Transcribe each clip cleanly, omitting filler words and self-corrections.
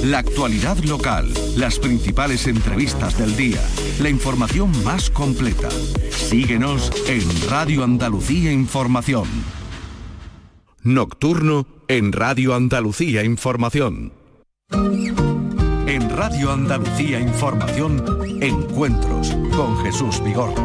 la actualidad local, las principales entrevistas del día, la información más completa. Síguenos en Radio Andalucía Información. Nocturno en Radio Andalucía Información. En Radio Andalucía Información, Encuentros con Jesús Vigorra.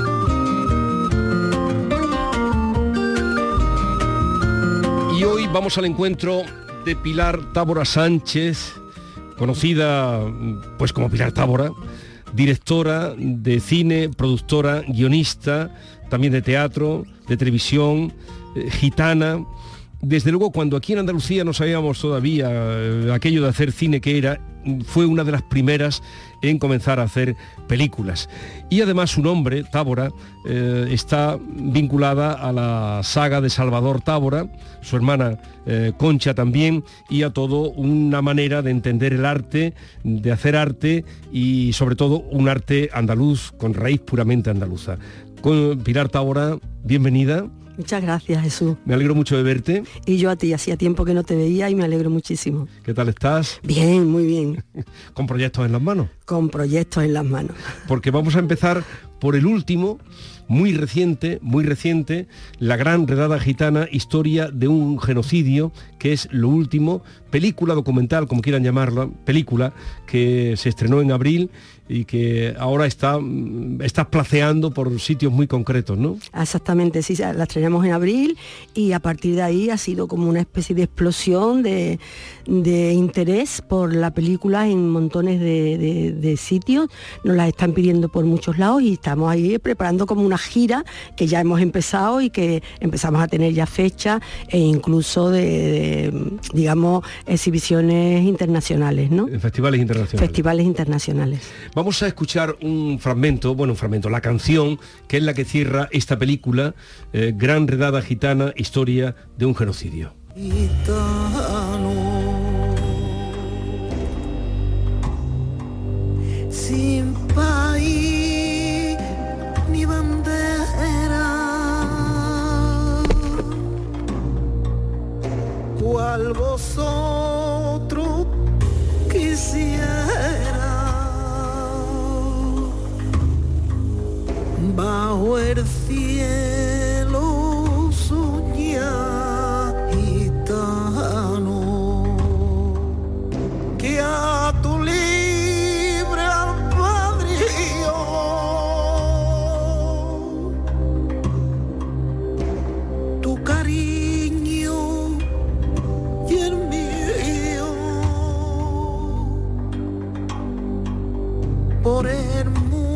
Y hoy vamos al encuentro de Pilar Tábora Sánchez, conocida pues como Pilar Tábora, directora de cine, productora, guionista, también de teatro, de televisión, gitana. Desde luego, cuando aquí en Andalucía no sabíamos todavía aquello de hacer cine que era, fue una de las primeras en comenzar a hacer películas. Y además su nombre, Tábora, está vinculada a la saga de Salvador Tábora, su hermana Concha también, y a todo una manera de entender el arte, de hacer arte y sobre todo un arte andaluz, con raíz puramente andaluza. Con Pilar Tábora, bienvenida. Muchas gracias, Jesús. Me alegro mucho de verte. Y yo a ti, hacía tiempo que no te veía y me alegro muchísimo. ¿Qué tal estás? Bien, muy bien. ¿Con proyectos en las manos? Con proyectos en las manos. Porque vamos a empezar por el último, muy reciente, La Gran Redada Gitana, historia de un genocidio, que es lo último, película documental, como quieran llamarla, película que se estrenó en abril y que ahora está placeando por sitios muy concretos, ¿no? Exactamente, sí, la estrenamos en abril y a partir de ahí ha sido como una especie de explosión de interés por la película en montones de sitios. Nos la están pidiendo por muchos lados y estamos ahí preparando como una gira que ya hemos empezado y que empezamos a tener ya fecha e incluso digamos, exhibiciones internacionales, ¿no? Festivales internacionales. Festivales internacionales. Vamos a escuchar un fragmento, la canción, que es la que cierra esta película, Gran Redada Gitana, historia de un genocidio. Gitano, sin país ni bandera, cual vosotros quisiera, bajo el cielo soñar, gitano, que a tu libre albedrío tu cariño y el mío por el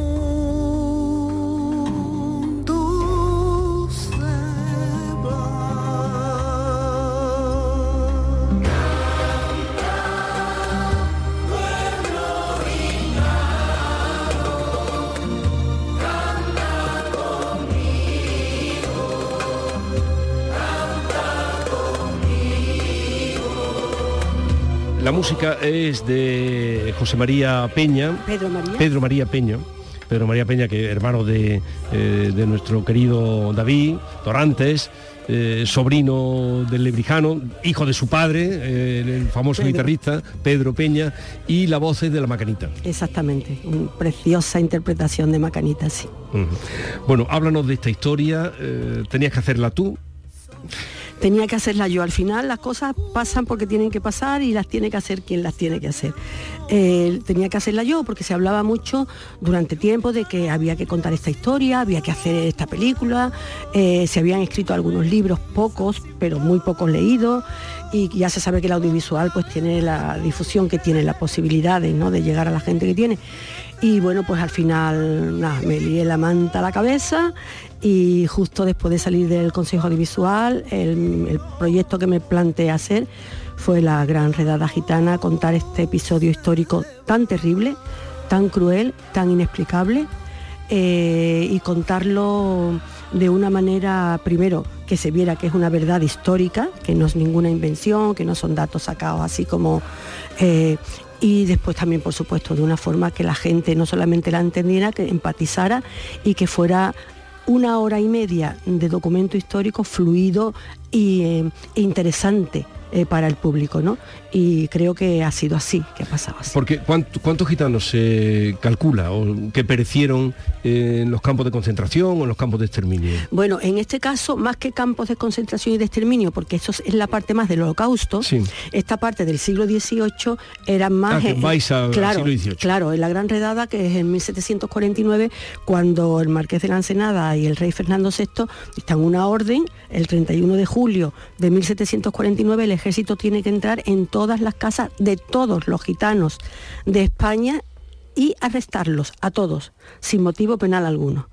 La música es de José María Peña. Pedro María Peña, que hermano de nuestro querido David Dorantes, sobrino del Lebrijano, hijo de su padre, el famoso guitarrista Pedro Peña, y la voz es de la Macanita. Exactamente, una preciosa interpretación de Macanita, sí. Bueno, háblanos de esta historia. ¿Tenías que hacerla tú? Tenía que hacerla yo. Al final las cosas pasan porque tienen que pasar y las tiene que hacer quien las tiene que hacer. Tenía que hacerla yo porque se hablaba mucho durante tiempo de que había que contar esta historia, había que hacer esta película, se habían escrito algunos libros, pocos, pero muy pocos leídos, y ya se sabe que el audiovisual pues tiene la difusión que tiene, las posibilidades, ¿no?, de llegar a la gente que tiene. Y bueno, pues al final me lié la manta a la cabeza y justo después de salir del Consejo Audiovisual, el proyecto que me planteé hacer fue La Gran Redada Gitana, contar este episodio histórico tan terrible, tan cruel, tan inexplicable, y contarlo de una manera, primero, que se viera que es una verdad histórica, que no es ninguna invención, que no son datos sacados así como... y después también, por supuesto, de una forma que la gente no solamente la entendiera, que empatizara y que fuera 1 hora y media de documento histórico fluido e interesante para el público, ¿no? Y creo que ha sido así, que ha pasado así. Porque ¿cuántos gitanos se calcula o que perecieron en los campos de concentración o en los campos de exterminio? Bueno, en este caso, más que campos de concentración y de exterminio, porque eso es la parte más del Holocausto, sí. Esta parte del siglo XVIII era más... vais al siglo XVIII. Claro, en la Gran Redada, que es en 1749, cuando el Marqués de la Ensenada y el rey Fernando VI están una orden, el 31 de julio de 1749 el ejército tiene que entrar en todas las casas de todos los gitanos de España y arrestarlos a todos, sin motivo penal alguno.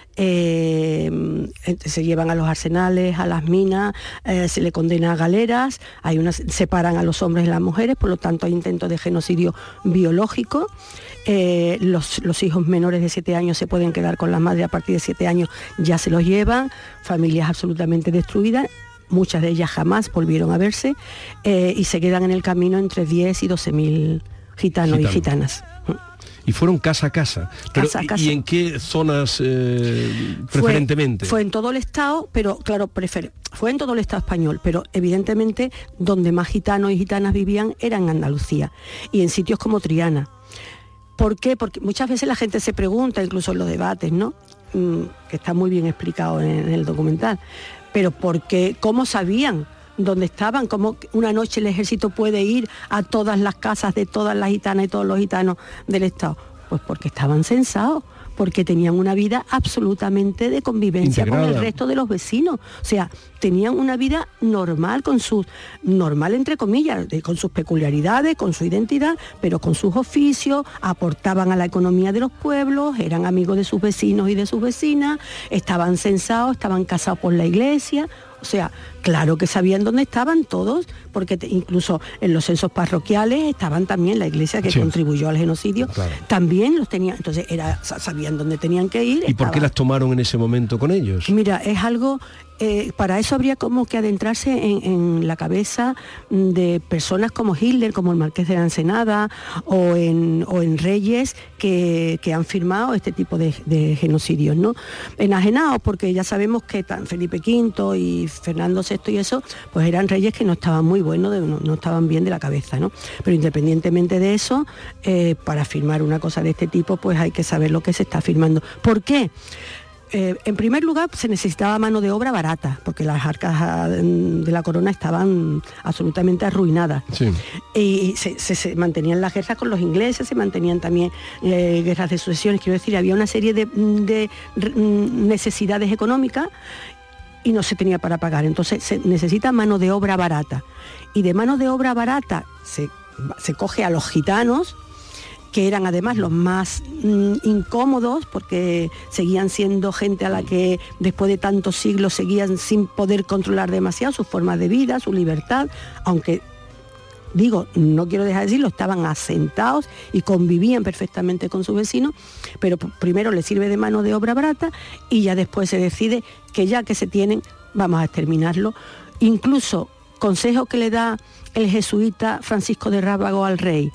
Se llevan a los arsenales, a las minas, se le condena a galeras, separan a los hombres y las mujeres, por lo tanto hay intentos de genocidio biológico. Los hijos menores de 7 años se pueden quedar con las madres, a partir de 7 años ya se los llevan, familias absolutamente destruidas. Muchas de ellas jamás volvieron a verse y se quedan en el camino entre 10 y 12.000 gitanos y gitanas. Y fueron casa a casa. Pero, casa a casa. ¿Y en qué zonas preferentemente? Fue en todo el Estado, pero claro, fue en todo el Estado español, pero evidentemente donde más gitanos y gitanas vivían era en Andalucía y en sitios como Triana. ¿Por qué? Porque muchas veces la gente se pregunta, incluso en los debates, ¿no? Que está muy bien explicado en el documental. Pero porque ¿cómo sabían dónde estaban? ¿Cómo una noche el ejército puede ir a todas las casas de todas las gitanas y todos los gitanos del Estado? Pues porque estaban censados, porque tenían una vida absolutamente de convivencia integrada con el resto de los vecinos. O sea, tenían una vida normal, normal entre comillas, con sus peculiaridades, con su identidad, pero con sus oficios, aportaban a la economía de los pueblos, eran amigos de sus vecinos y de sus vecinas, estaban censados, estaban casados por la iglesia. O sea, claro que sabían dónde estaban todos, porque incluso en los censos parroquiales estaban también la iglesia que contribuyó al genocidio, claro. También los tenían, entonces sabían dónde tenían que ir. ¿Y por qué las tomaron en ese momento con ellos? Mira, es algo... para eso habría como que adentrarse en la cabeza de personas como Hitler, como el Marqués de la Ensenada, o en reyes que han firmado este tipo de genocidios, ¿no? Enajenados, porque ya sabemos que Felipe V y Fernando VI y eso, pues eran reyes que no estaban muy buenos, no estaban bien de la cabeza, ¿no? Pero independientemente de eso, para firmar una cosa de este tipo, pues hay que saber lo que se está firmando. ¿Por qué? En primer lugar, se necesitaba mano de obra barata, porque las arcas de la corona estaban absolutamente arruinadas. Sí. Y se mantenían las guerras con los ingleses, se mantenían también guerras de sucesiones. Quiero decir, había una serie de necesidades económicas y no se tenía para pagar. Entonces se necesita mano de obra barata. Y de mano de obra barata se coge a los gitanos, que eran además los más incómodos, porque seguían siendo gente a la que después de tantos siglos seguían sin poder controlar demasiado sus formas de vida, su libertad, aunque, digo, no quiero dejar de decirlo, estaban asentados y convivían perfectamente con sus vecinos, pero primero les sirve de mano de obra barata y ya después se decide que ya que se tienen, vamos a exterminarlo. Incluso, consejo que le da el jesuita Francisco de Rábago al rey: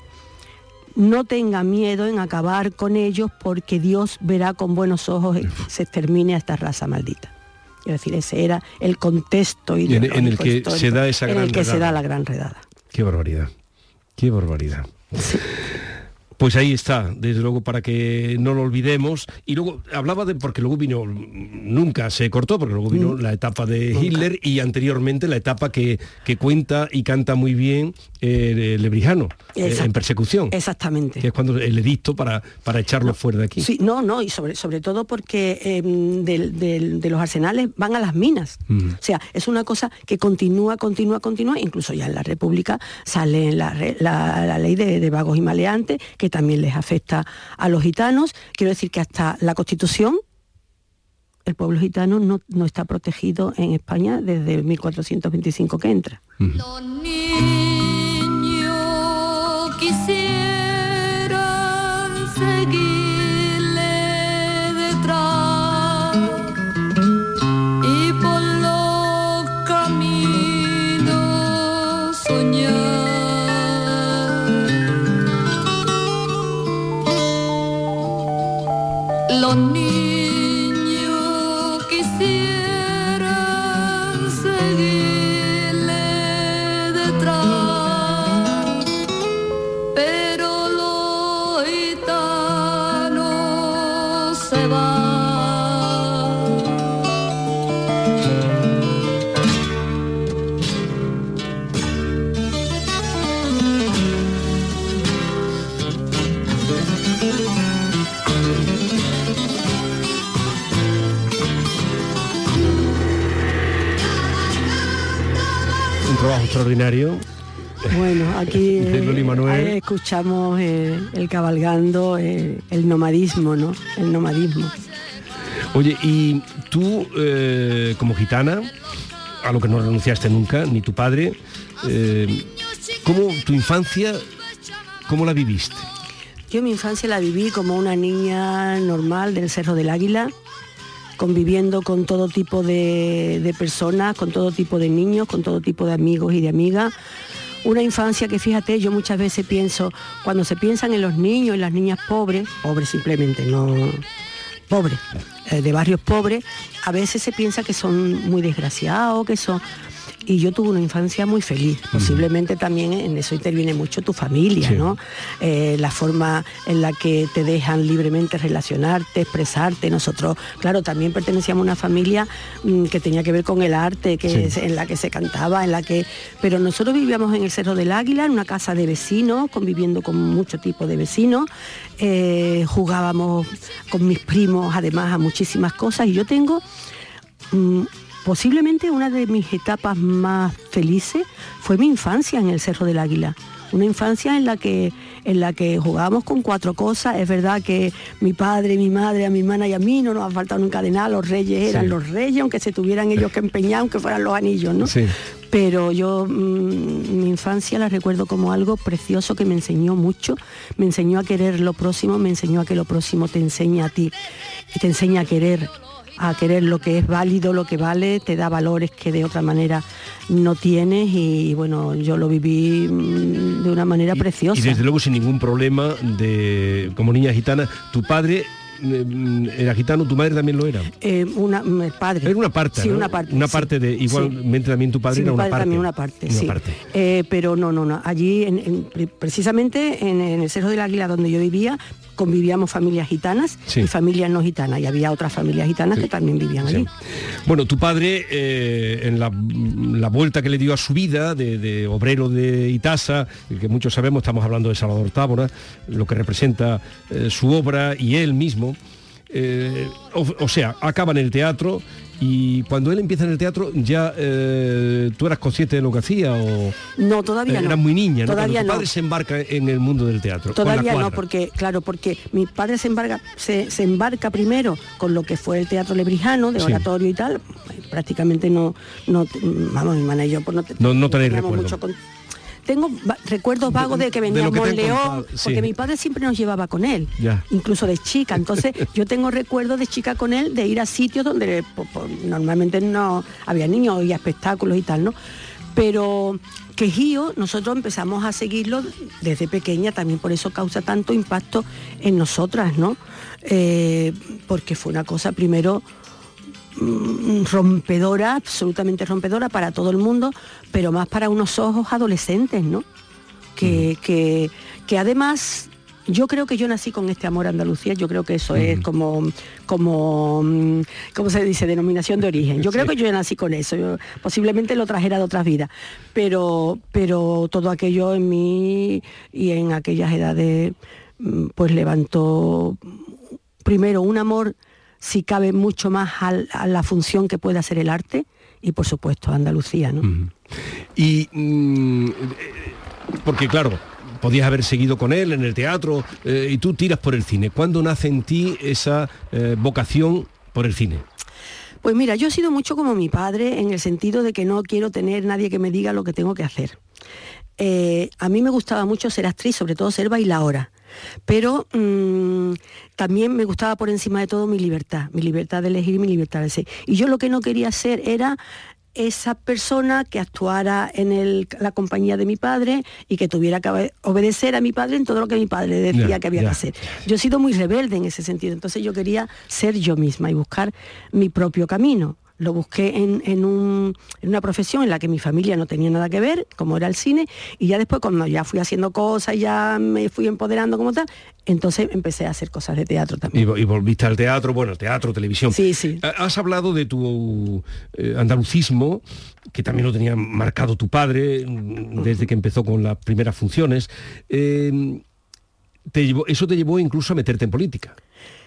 no tenga miedo en acabar con ellos, porque Dios verá con buenos ojos y se extermine a esta raza maldita. Es decir, ese era el contexto en el que se da esa gran redada. En el que se da la gran redada. Qué barbaridad, qué barbaridad. Sí. Pues ahí está, desde luego, para que no lo olvidemos. Y luego hablaba porque luego vino, nunca se cortó, porque luego vino la etapa de Hitler y anteriormente la etapa que cuenta y canta muy bien Lebrijano, en Persecución. Exactamente. Que es cuando el edicto para echarlo fuera de aquí. Sí, y sobre todo porque de los arsenales van a las minas. O sea, es una cosa que continúa, incluso ya en la República sale la ley de vagos y maleantes, que también les afecta a los gitanos. Quiero decir que hasta la Constitución, el pueblo gitano no está protegido en España desde 1425 que entra. Los niños quisieran seguirle detrás y por los caminos soñar. Los niños quisieran seguir extraordinario. Bueno, aquí De Loli Manuel. escuchamos el cabalgando, el nomadismo, ¿no? El nomadismo. Oye, y tú, como gitana, a lo que no renunciaste nunca, ni tu padre, ¿cómo tu infancia, cómo la viviste? Yo mi infancia la viví como una niña normal del Cerro del Águila, conviviendo con todo tipo de personas, con todo tipo de niños, con todo tipo de amigos y de amigas. Una infancia que, fíjate, yo muchas veces pienso, cuando se piensan en los niños y las niñas pobres simplemente, no pobres, de barrios pobres, a veces se piensa que son muy desgraciados, que son... Y yo tuve una infancia muy feliz. Posiblemente también en eso interviene mucho tu familia, sí, ¿no? La forma en la que te dejan libremente relacionarte, expresarte. Nosotros, claro, también pertenecíamos a una familia que tenía que ver con el arte, que sí, en la que se cantaba, pero nosotros vivíamos en el Cerro del Águila, en una casa de vecinos, conviviendo con mucho tipo de vecinos. Jugábamos con mis primos, además, a muchísimas cosas. Y yo tengo... posiblemente una de mis etapas más felices fue mi infancia en el Cerro del Águila. Una infancia en la que jugábamos con 4 cosas. Es verdad que mi padre, mi madre, a mi hermana y a mí no nos ha faltado nunca de nada. Los reyes eran los reyes, aunque se tuvieran ellos que empeñar, aunque fueran los anillos, ¿no? Sí. Pero yo mi infancia la recuerdo como algo precioso que me enseñó mucho. Me enseñó a querer lo próximo, me enseñó a que lo próximo te enseña a ti. Y te enseña a querer lo que es válido, lo que vale, te da valores que de otra manera no tienes. Y bueno, yo lo viví de una manera preciosa. Y desde luego sin ningún problema, como niña gitana. Tu padre era gitano, tu madre también lo era. El padre. Era una parte, sí, ¿no? Una parte. Una parte de... Igualmente también tu padre sí, era mi padre una parte. También una parte, una sí. Parte. Pero no. Allí, precisamente en el Cerro del Águila, donde yo vivía, convivíamos familias gitanas, sí, y familias no gitanas. Y había otras familias gitanas, sí, que también vivían allí. Bueno, tu padre, en la vuelta que le dio a su vida de obrero de Itasa, que muchos sabemos, estamos hablando de Salvador Tábora, lo que representa su obra y él mismo, o sea, acaba en el teatro. Y cuando él empieza en el teatro, ¿ya tú eras consciente de lo que hacía o...? No, todavía no. Eras muy niña, ¿no? Todavía cuando tu padre se embarca en el mundo del teatro. Todavía no, porque mi padre se embarca primero con lo que fue el teatro lebrijano, de oratorio, sí, y tal. Prácticamente no vamos, mi hermana y yo, pues no tenéis recuerdo. Tengo recuerdos vagos de que veníamos en León, sí, porque mi padre siempre nos llevaba con él, incluso de chica. Entonces yo tengo recuerdos de chica con él, de ir a sitios donde normalmente no había niños y espectáculos y tal, ¿no? Pero Quejío nosotros empezamos a seguirlo desde pequeña, también por eso causa tanto impacto en nosotras, ¿no? Porque fue una cosa primero rompedora, absolutamente rompedora para todo el mundo, pero más para unos ojos adolescentes, ¿no? Que además yo creo que yo nací con este amor a Andalucía. Yo creo que eso es como ¿cómo se dice? Denominación de origen. Yo creo que yo ya nací con eso. Yo posiblemente lo trajera de otras vidas, pero todo aquello en mí y en aquellas edades pues levantó primero un amor, si cabe, mucho más a la función que puede hacer el arte y por supuesto a Andalucía, ¿no? Y porque claro, podías haber seguido con él en el teatro y tú tiras por el cine. ¿Cuándo nace en ti esa vocación por el cine? Pues mira, yo he sido mucho como mi padre en el sentido de que no quiero tener nadie que me diga lo que tengo que hacer. A mí me gustaba mucho ser actriz, sobre todo ser bailaora. Pero también me gustaba por encima de todo mi libertad de elegir, mi libertad de ser. Y yo lo que no quería ser era esa persona que actuara en la compañía de mi padre y que tuviera que obedecer a mi padre en todo lo que mi padre decía que había que hacer. Yo he sido muy rebelde en ese sentido, entonces yo quería ser yo misma y buscar mi propio camino. Lo busqué en una profesión en la que mi familia no tenía nada que ver, como era el cine, y ya después cuando ya fui haciendo cosas, ya me fui empoderando como tal, entonces empecé a hacer cosas de teatro también. Y volviste al teatro, teatro, televisión. Sí, sí. Has hablado de tu andalucismo, que también lo tenía marcado tu padre desde que empezó con las primeras funciones. Eso te llevó incluso a meterte en política.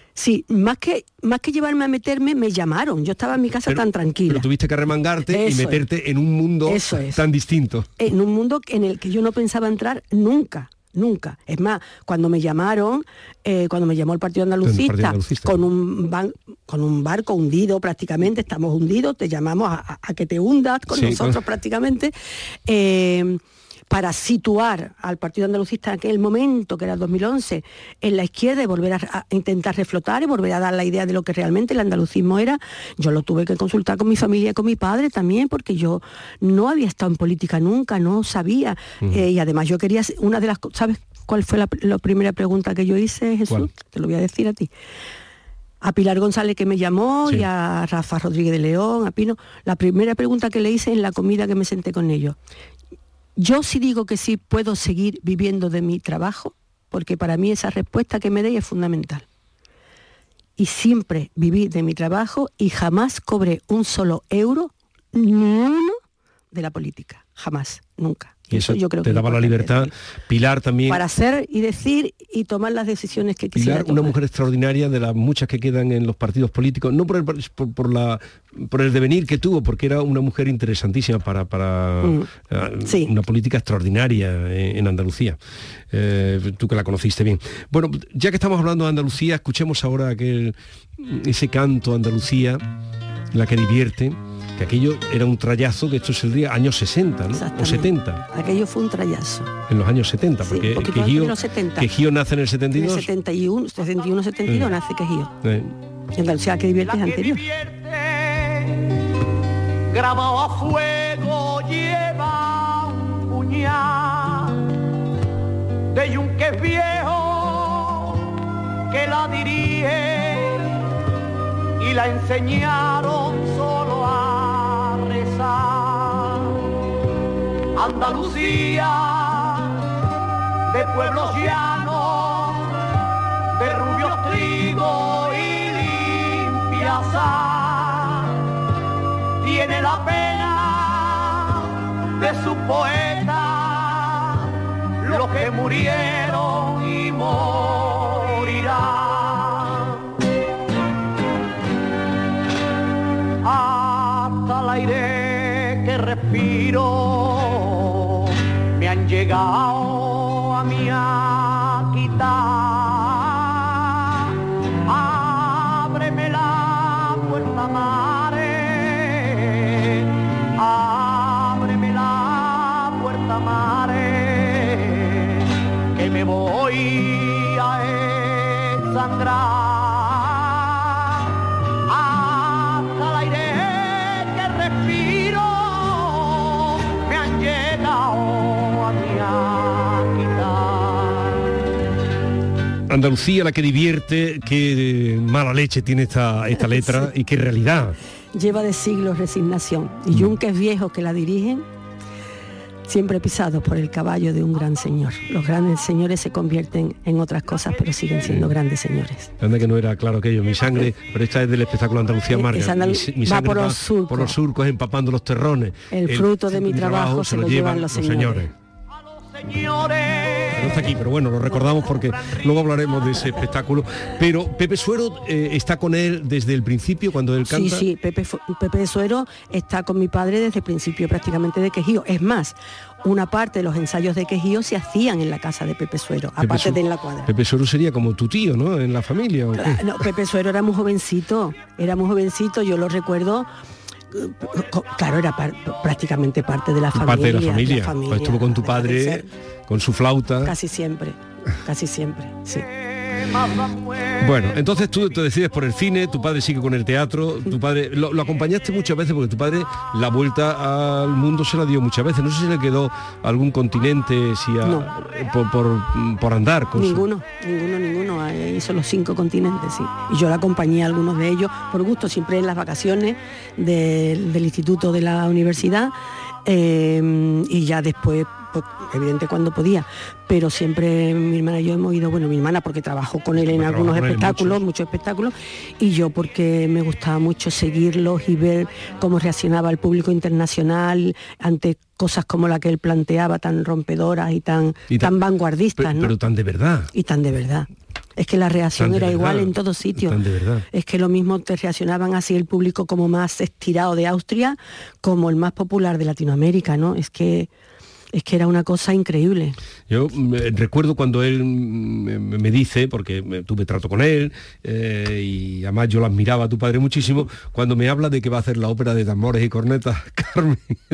Sí, más que llevarme a meterme, me llamaron. Yo estaba en mi casa tan tranquila. Pero tuviste que remangarte y meterte en un mundo tan distinto. En un mundo en el que yo no pensaba entrar nunca. Es más, cuando me llamaron, cuando me llamó el Partido Andalucista, con un barco hundido prácticamente, estamos hundidos, te llamamos a que te hundas con nosotros prácticamente, para situar al Partido Andalucista en aquel momento, que era el 2011, en la izquierda y volver a intentar reflotar y volver a dar la idea de lo que realmente el andalucismo era. Yo lo tuve que consultar con mi familia y con mi padre también, porque yo no había estado en política nunca, no sabía. Y además yo quería, una de las cosas, ¿sabes cuál fue la primera pregunta que yo hice, Jesús? ¿Cuál? Te lo voy a decir a ti. A Pilar González, que me llamó, y a Rafa Rodríguez de León, a Pino. La primera pregunta que le hice en la comida que me senté con ellos: yo sí digo que sí puedo seguir viviendo de mi trabajo, porque para mí esa respuesta que me deis es fundamental. Y siempre viví de mi trabajo y jamás cobré un solo euro, ni uno, de la política. Jamás, nunca. Y eso yo creo te que daba la libertad. Pilar también. Para hacer y decir y tomar las decisiones que quisiera Pilar, tomar. una mujer extraordinaria, de las muchas que quedan en los partidos políticos, no por el devenir que tuvo, porque era una mujer interesantísima para una política extraordinaria en Andalucía. Tú que la conociste bien. Bueno, ya que estamos hablando de Andalucía, escuchemos ahora ese canto Andalucía, la que divierte, que aquello era un trayazo, que esto es el día años 60, ¿no? O 70. Aquello fue un trayazo. En los años 70, porque Quejío nace en el 72. En el 71-72 nace Quejío. En Andalucía, que divierte es anterior. Grabado a fuego lleva un puñal de yunque viejo que la dirige y la enseñaron solo a rezar. Andalucía, de pueblos llanos, de rubios trigo y limpia sal, tiene la pena de sus poetas, los que murieron y morirán. Hasta el aire que respiro me han llegado a mí a quitar. Ábreme la puerta, mare, ábreme la puerta, mare, que me voy a ensangrar. Andalucía, la que divierte, qué mala leche tiene esta letra y qué realidad. Lleva de siglos resignación y yunques viejos que la dirigen, siempre pisados por el caballo de un gran señor. Los grandes señores se convierten en otras cosas, pero siguen siendo grandes señores. Anda que no era claro aquello, mi sangre, pero esta es del espectáculo Andalucía Marga. Mi sangre va por los surcos empapando los terrones. El fruto de mi trabajo se lo llevan los señores. No está aquí, pero bueno, lo recordamos porque luego hablaremos de ese espectáculo. Pero Pepe Suero está con él desde el principio, cuando él canta. Sí, Pepe Suero está con mi padre desde el principio prácticamente de Quejío. Es más, una parte de los ensayos de Quejío se hacían en la casa de Pepe Suero, aparte de en la cuadra. Pepe Suero sería como tu tío, ¿no? En la familia. ¿O qué? No, Pepe Suero era muy jovencito, yo lo recuerdo. Claro, era prácticamente parte de la familia. Parte de la familia. Pues estuvo con tu padre, con su flauta. Casi siempre, sí. Bueno, entonces tú te decides por el cine, tu padre sigue con el teatro, tu padre lo acompañaste muchas veces, porque tu padre la vuelta al mundo se la dio muchas veces. No sé si le quedó algún continente por andar. Ninguno. Hizo los 5 continentes, sí. Y yo la acompañé a algunos de ellos por gusto, siempre en las vacaciones del instituto de la universidad, y ya después, pues, evidente cuando podía, pero siempre mi hermana y yo hemos ido, mi hermana porque trabajó con él en algunos espectáculos, muchos espectáculos, y yo porque me gustaba mucho seguirlos y ver cómo reaccionaba el público internacional ante cosas como la que él planteaba, tan rompedoras y tan vanguardistas, ¿no? Pero tan de verdad. Y tan de verdad. Es que la reacción Tan de era igual verdad, en todos sitios. tan de verdad. Es que lo mismo te reaccionaban así el público como más estirado de Austria, como el más popular de Latinoamérica, ¿no? Es que era una cosa increíble. Yo recuerdo cuando él me dice, porque tuve trato con él, y además yo lo admiraba a tu padre muchísimo, cuando me habla de que va a hacer la ópera de tambores y cornetas, Carmen,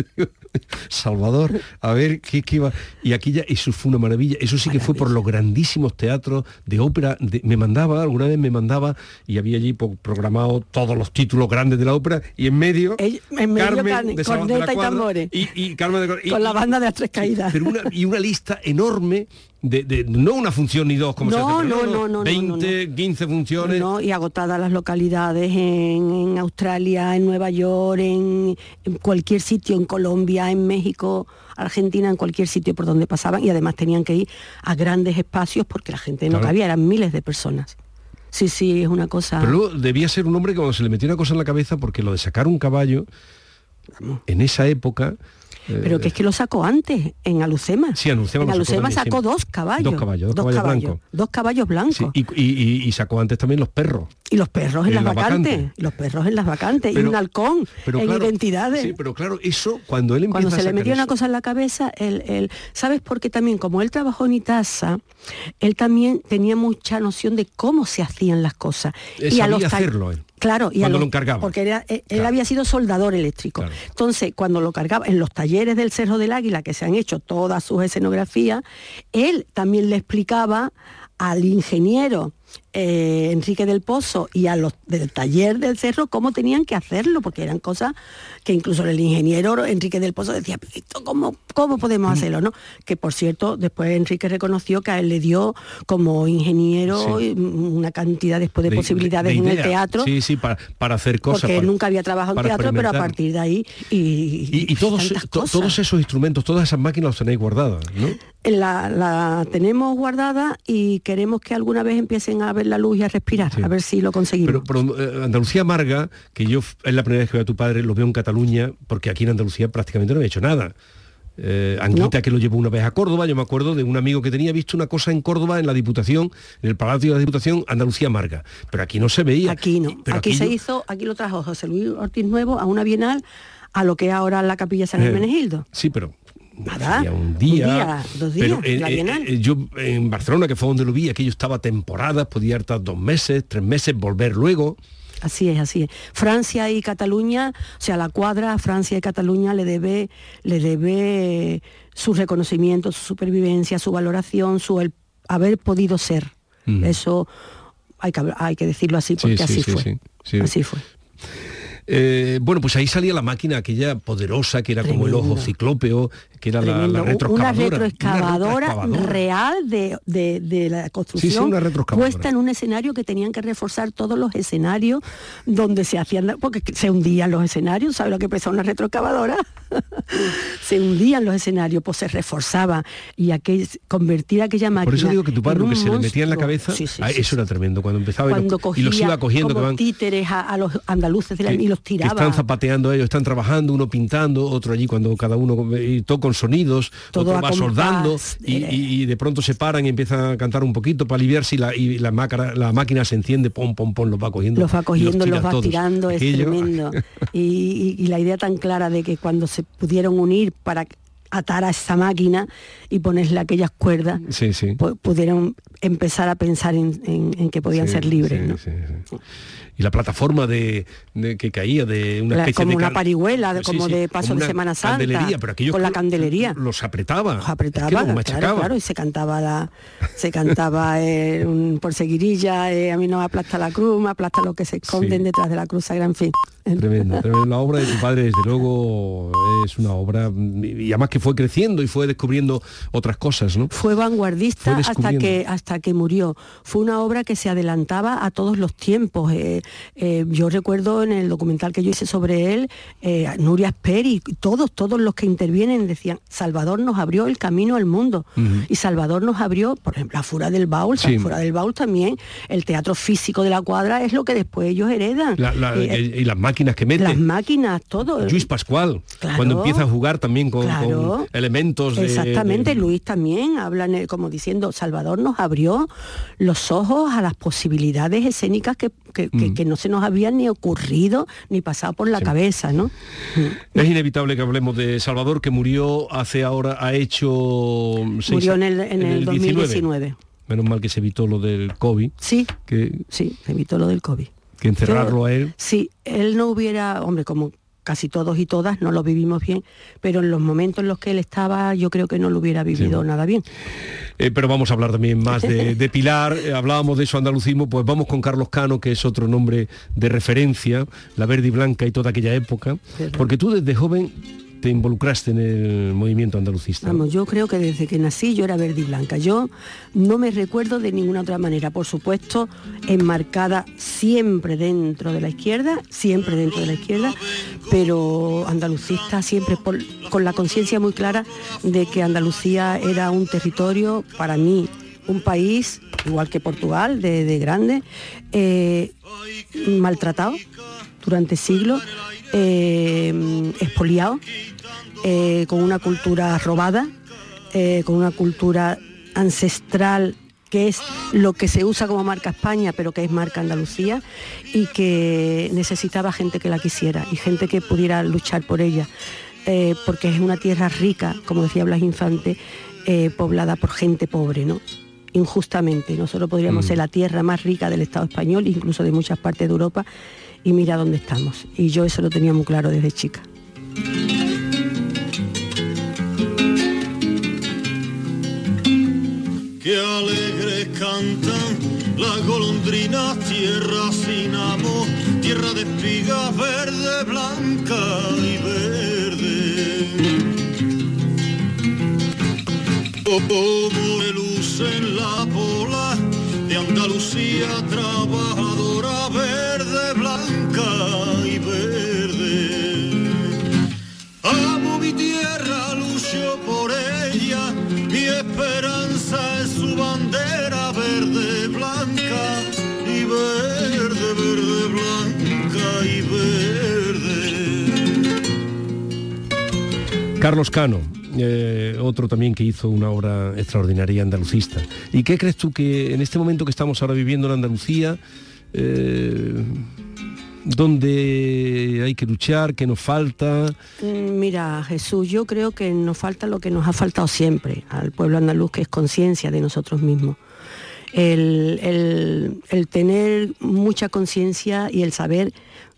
Salvador, a ver qué iba. Y aquí ya, eso fue una maravilla. Eso sí que fue por los grandísimos teatros de ópera. Alguna vez me mandaba, y había allí programado todos los títulos grandes de la ópera, y en medio, Carmen de corneta y tambores. Y Carmen de con la banda de las tres caídas. Pero una lista enorme de no una función ni dos como se hace, no, 20, 15 funciones. No, y agotadas las localidades en Australia, en Nueva York, en cualquier sitio, en Colombia, en México, Argentina, en cualquier sitio por donde pasaban, y además tenían que ir a grandes espacios porque la gente no cabía, eran miles de personas. Sí, es una cosa... Pero luego debía ser un hombre que cuando se le metió una cosa en la cabeza, porque lo de sacar un caballo, en esa época... Pero que es que lo sacó antes, en Alucema. Sí, en Alucema sacó dos caballos blancos. Dos caballos blancos. Sí, y sacó antes también los perros. Y los perros en las vacantes. Los perros en las vacantes. Y un halcón en Identidades. Sí, pero claro, eso cuando él empieza cuando se le metió eso, una cosa en la cabeza, él ¿sabes? Porque también, como él trabajó en Itasa, él también tenía mucha noción de cómo se hacían las cosas. Y a hacerlo él. Claro, y cuando lo encargaba. Porque él había sido soldador eléctrico. Claro. Entonces, cuando lo cargaba en los talleres del Cerro del Águila, que se han hecho todas sus escenografías, él también le explicaba al ingeniero Enrique del Pozo y a los del taller del Cerro cómo tenían que hacerlo, porque eran cosas que incluso el ingeniero Enrique del Pozo decía, ¿esto cómo podemos hacerlo? ¿No? Que por cierto, después Enrique reconoció que a él le dio como ingeniero una cantidad después de posibilidades en el teatro. Sí, para hacer cosas. Porque él nunca había trabajado en teatro, pero a partir de ahí... Y todos esos instrumentos, todas esas máquinas los tenéis guardadas, ¿no? La tenemos guardada y queremos que alguna vez empiecen a ver la luz y a respirar, a ver si lo conseguimos. Pero Andalucía Amarga, que yo es la primera vez que veo a tu padre, lo veo en Cataluña, porque aquí en Andalucía prácticamente no había hecho nada. Anguita, que lo llevó una vez a Córdoba, yo me acuerdo de un amigo que tenía visto una cosa en Córdoba, en la Diputación, en el Palacio de la Diputación, Andalucía Amarga, pero aquí no se veía. Aquí no, aquí lo trajo José Luis Ortiz Nuevo a una bienal, a lo que es ahora la Capilla San Hermenegildo. Sí, pero... Nada, un día, 2 días, pero yo en Barcelona, que fue donde lo vi, aquello estaba temporadas, podía estar 2 meses, 3 meses, volver luego. Así es. Francia y Cataluña, o sea, la cuadra a Francia y Cataluña le debe su reconocimiento, su supervivencia, su valoración, el haber podido ser. Eso hay que decirlo así, porque así fue. Así fue. Bueno, pues ahí salía la máquina aquella poderosa, que era como el ojo ciclópeo, que era la retroexcavadora real de la construcción, una retroexcavadora puesta en un escenario que tenían que reforzar todos los escenarios donde se hacían, porque se hundían los escenarios. ¿Sabes lo que pesa una retroexcavadora? Se hundían los escenarios, pues se reforzaba, y convertir aquella máquina. Por eso digo que tu padre, lo que se le metía en la cabeza, eso era tremendo, cuando empezaba y los iba cogiendo, como que van títeres a los andaluces y los tiraba. Que están zapateando ellos, están trabajando, uno pintando, otro allí cuando cada uno, y todo con sonidos, todo otro va soldando, y de pronto se paran y empiezan a cantar un poquito para aliviarse, y la máquina se enciende, pom, los va cogiendo. Los va tirando, es tremendo. Y la idea tan clara de que cuando se pudieron unir para atar a esa máquina y ponerle aquellas cuerdas, pudieron empezar a pensar en que podían ser libres, ¿no? Y la plataforma que caía de una especie como de una parihuela, como de paso de Semana Santa, pero con la candelería. Los apretaba, los machacaba. Claro, y se cantaba por seguirilla, a mí no me aplasta la cruz, me aplasta lo que se esconden detrás de la cruz sagrada, en fin. Tremendo. La obra de tu padre, desde luego, es una obra, y además que fue creciendo y fue descubriendo otras cosas, ¿no? Fue vanguardista hasta que murió. Fue una obra que se adelantaba a todos los tiempos. Yo recuerdo en el documental que yo hice sobre él, Nuria Esperi, todos los que intervienen decían, Salvador nos abrió el camino al mundo. Y Salvador nos abrió, por ejemplo, la Fura del Baúl. Fura del Baúl también, el teatro físico de la cuadra es lo que después ellos heredan. Y las máquinas que meten. Las máquinas, todo. Lluís Pascual, cuando empieza a jugar también con Claro. elementos de... Exactamente, Luis también habla como diciendo, Salvador nos abrió los ojos a las posibilidades escénicas que no se nos habían ni ocurrido ni pasado por la cabeza, ¿no? Es inevitable que hablemos de Salvador, que murió Murió en el 2019. Menos mal que se evitó lo del COVID. Sí, se evitó lo del COVID. Que encerrarlo a él. Sí, él no hubiera, hombre, como casi todos y todas, no lo vivimos bien, pero en los momentos en los que él estaba, yo creo que no lo hubiera vivido nada bien. Pero vamos a hablar también más de Pilar. Hablábamos de su andalucismo, pues vamos con Carlos Cano, que es otro nombre de referencia, la verde y blanca y toda aquella época, porque tú desde joven te involucraste en el movimiento andalucista. Vamos, yo creo que desde que nací yo era verde y blanca. Yo no me recuerdo de ninguna otra manera, por supuesto, enmarcada siempre dentro de la izquierda, pero andalucista siempre con la conciencia muy clara de que Andalucía era un territorio, para mí, un país, igual que Portugal, de grande, maltratado durante siglos, expoliado, con una cultura robada, con una cultura ancestral que es lo que se usa como marca España, pero que es marca Andalucía, y que necesitaba gente que la quisiera y gente que pudiera luchar por ella, porque es una tierra rica, como decía Blas Infante, poblada por gente pobre, ¿no? Injustamente. Nosotros podríamos ser la tierra más rica del Estado español, incluso de muchas partes de Europa, y mira dónde estamos. Y yo eso lo tenía muy claro desde chica. Qué alegres cantan las golondrinas, tierra sin amor, tierra de espigas verde, blanca y verde. Como luz en la pola de Andalucía trabajadora, verde, blanca y verde. Amo mi tierra, lucho por ella, mi esperanza es su bandera, verde, blanca y verde, verde, blanca y verde. Carlos Cano, otro también que hizo una obra extraordinaria andalucista. ¿Y qué crees tú que en este momento que estamos ahora viviendo en Andalucía, dónde hay que luchar, qué nos falta? Mira, Jesús, yo creo que nos falta lo que nos ha faltado siempre al pueblo andaluz, que es conciencia de nosotros mismos. El tener mucha conciencia y el saber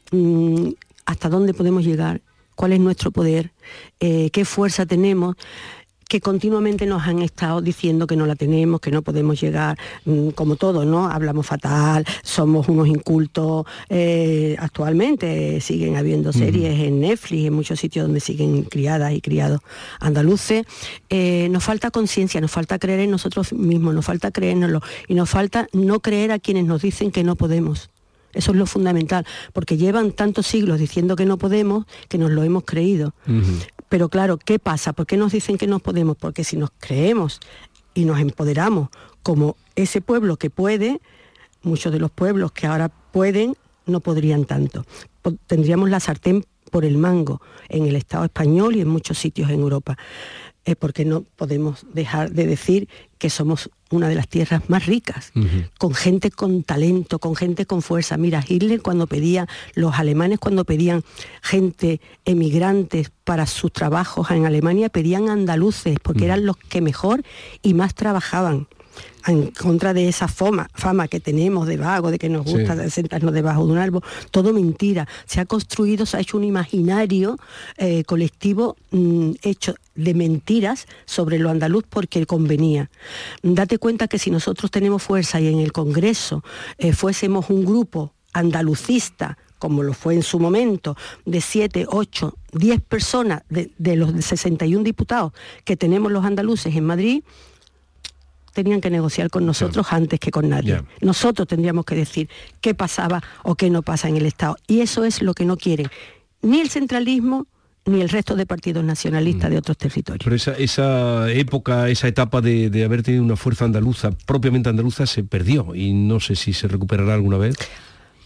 hasta dónde podemos llegar, cuál es nuestro poder, qué fuerza tenemos, que continuamente nos han estado diciendo que no la tenemos, que no podemos llegar, como todos, ¿no? Hablamos fatal, somos unos incultos. Actualmente siguen habiendo series en Netflix, en muchos sitios donde siguen criadas y criados andaluces. Nos falta conciencia, nos falta creer en nosotros mismos, nos falta creérnoslo, y nos falta no creer a quienes nos dicen que no podemos. Eso es lo fundamental, porque llevan tantos siglos diciendo que no podemos, que nos lo hemos creído. Pero claro, ¿qué pasa? ¿Por qué nos dicen que no podemos? Porque si nos creemos y nos empoderamos como ese pueblo que puede, muchos de los pueblos que ahora pueden no podrían tanto. Tendríamos la sartén por el mango en el Estado español y en muchos sitios en Europa. Porque no podemos dejar de decir que somos una de las tierras más ricas, con gente con talento, con gente con fuerza. Mira, Hitler los alemanes cuando pedían gente, emigrantes para sus trabajos en Alemania, pedían andaluces, porque eran los que mejor y más trabajaban. En contra de esa fama que tenemos de vago, de que nos gusta sentarnos debajo de un árbol, todo mentira. Se ha construido, se ha hecho un imaginario colectivo hecho de mentiras sobre lo andaluz porque convenía. Date cuenta que si nosotros tenemos fuerza y en el Congreso fuésemos un grupo andalucista, como lo fue en su momento, de 7, 8, 10 personas de los 61 diputados que tenemos los andaluces en Madrid, tenían que negociar con nosotros antes que con nadie. Nosotros tendríamos que decir qué pasaba o qué no pasa en el Estado. Y eso es lo que no quieren ni el centralismo ni el resto de partidos nacionalistas de otros territorios. Pero esa época, esa etapa de haber tenido una fuerza andaluza, propiamente andaluza, se perdió y no sé si se recuperará alguna vez.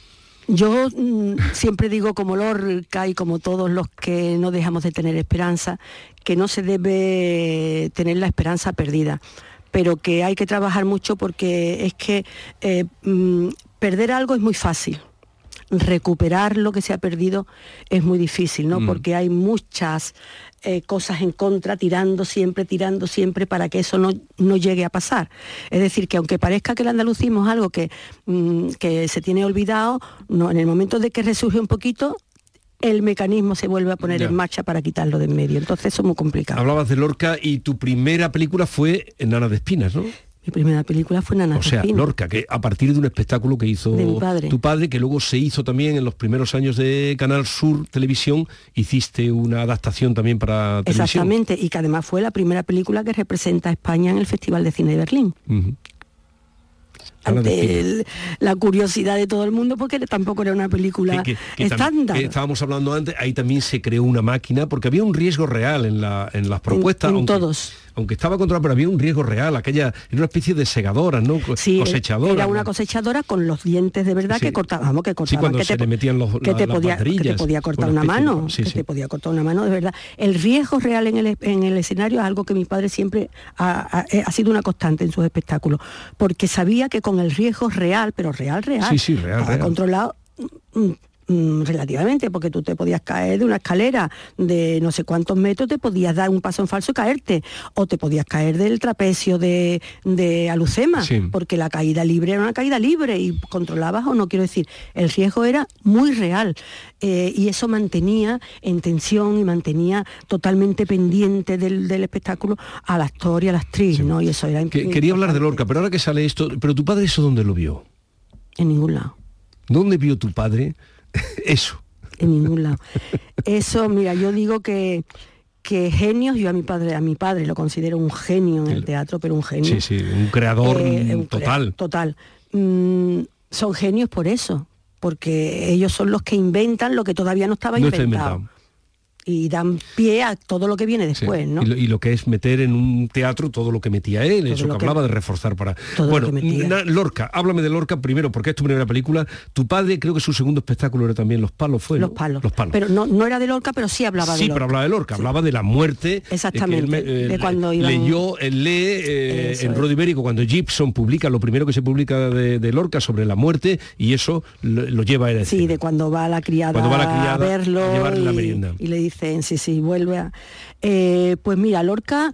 Yo siempre digo, como Lorca y como todos los que no dejamos de tener esperanza, que no se debe tener la esperanza perdida, pero que hay que trabajar mucho, porque es que perder algo es muy fácil. Recuperar lo que se ha perdido es muy difícil, ¿no? Porque hay muchas cosas en contra, tirando siempre para que eso no llegue a pasar. Es decir, que aunque parezca que el andalucismo es algo que se tiene olvidado, no, en el momento de que resurge un poquito, el mecanismo se vuelve a poner en marcha para quitarlo de en medio. Entonces eso es muy complicado. Hablabas de Lorca y tu primera película fue Nana de Espinas, ¿no? Mi primera película fue Nana de Espinas. O sea, Lorca, que a partir de un espectáculo que hizo de mi padre. Tu padre, que luego se hizo también en los primeros años de Canal Sur Televisión, hiciste una adaptación también para televisión. Exactamente, y que además fue la primera película que representa a España en el Festival de Cine de Berlín. Ante la curiosidad de todo el mundo, porque tampoco era una película estándar. Que estábamos hablando antes, ahí también se creó una máquina, porque había un riesgo real en las propuestas. Aunque estaba controlado, pero había un riesgo real. Aquella era una especie de segadora, ¿no? Sí, cosechadora. Era una cosechadora con los dientes de verdad que cortaban. Sí, cuando se le metían las banderillas. Que te podía cortar una mano. Te podía cortar una mano, de verdad. El riesgo real en el escenario es algo que mi padre siempre ha sido una constante en sus espectáculos, porque sabía que con el riesgo real, pero real, real. controlado relativamente, porque tú te podías caer de una escalera de no sé cuántos metros, te podías dar un paso en falso y caerte, o te podías caer del trapecio de Alucema, porque la caída libre era una caída libre y controlabas o no, quiero decir, el riesgo era muy real, y eso mantenía en tensión y mantenía totalmente pendiente del espectáculo al actor y a la actriz, ¿no? Y eso era Quería hablar de Lorca, pero ahora que sale esto, pero tu padre, ¿eso dónde lo vio? En ningún lado. ¿Dónde vio tu padre eso? En ningún lado. Eso, mira, yo digo que genios, yo a mi padre lo considero un genio en el teatro, pero un genio. Un creador total. Total. Son genios por eso, porque ellos son los que inventan lo que todavía no estaba inventado. Y dan pie a todo lo que viene después, ¿no? Y lo que es meter en un teatro todo lo que metía él, todo eso que hablaba de reforzar para... Bueno, Lorca, háblame de Lorca primero, porque es tu primera película. Tu padre, creo que su segundo espectáculo era también Los Palos, ¿fue? Los Palos. Pero no era de Lorca, pero sí hablaba de Lorca. Sí, pero hablaba de Lorca, hablaba de la muerte. Exactamente, de cuando iban... lee en Rod Ibérico, cuando Gibson publica, lo primero que se publica de Lorca sobre la muerte, y eso lo lleva a él. Sí, de cuando va la criada a verlo, a llevarle la merienda. Y le dicen, sí, vuelve a... pues mira, Lorca,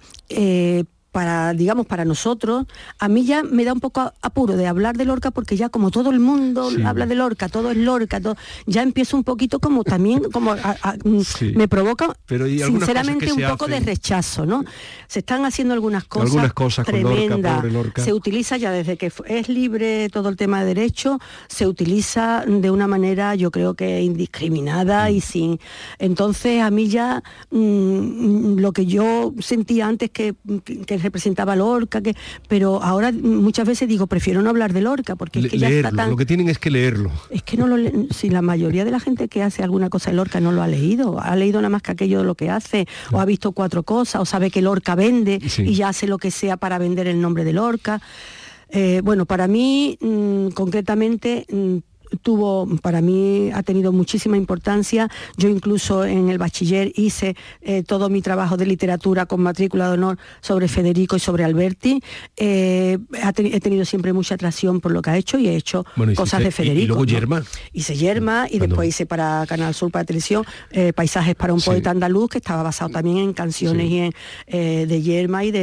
para nosotros, a mí ya me da un poco apuro de hablar de Lorca, porque ya como todo el mundo habla de Lorca, todo es Lorca, ya empiezo un poquito como también, me provoca sinceramente un poco de rechazo, ¿no? Se están haciendo algunas cosas tremendas. Lorca. Se utiliza ya desde que es libre todo el tema de derecho, se utiliza de una manera, yo creo que indiscriminada y sin... Entonces a mí ya lo que yo sentía antes que representaba Lorca, pero ahora muchas veces digo, prefiero no hablar de Lorca, porque es que ya está tan... Lo que tienen es que leerlo. Es que si la mayoría de la gente que hace alguna cosa de Lorca no lo ha leído nada más que aquello de lo que hace, o ha visto 4 cosas, o sabe que Lorca vende y ya hace lo que sea para vender el nombre de Lorca. Bueno, para mí, concretamente... para mí ha tenido muchísima importancia. Yo incluso en el bachiller hice todo mi trabajo de literatura con matrícula de honor sobre Federico y sobre Alberti. He tenido siempre mucha atracción por lo que ha hecho, y he hecho cosas de Federico. Y luego Yerma. Hice Yerma, y después hice para Canal Sur, para televisión, Paisajes para un poeta andaluz, que estaba basado también en canciones de Yerma y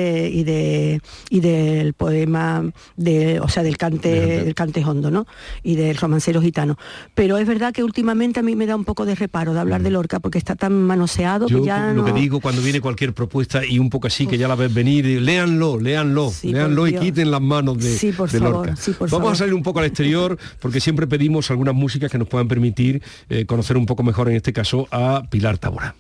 del poema del cante hondo, ¿no? Y del romancero gitano. Pero es verdad que últimamente a mí me da un poco de reparo de hablar de Lorca, porque está tan manoseado que ya lo que digo cuando viene cualquier propuesta y un poco así, que ya la ves venir, léanlo y quiten las manos de Lorca. Vamos a salir un poco al exterior, porque siempre pedimos algunas músicas que nos puedan permitir conocer un poco mejor, en este caso, a Pilar Tábora.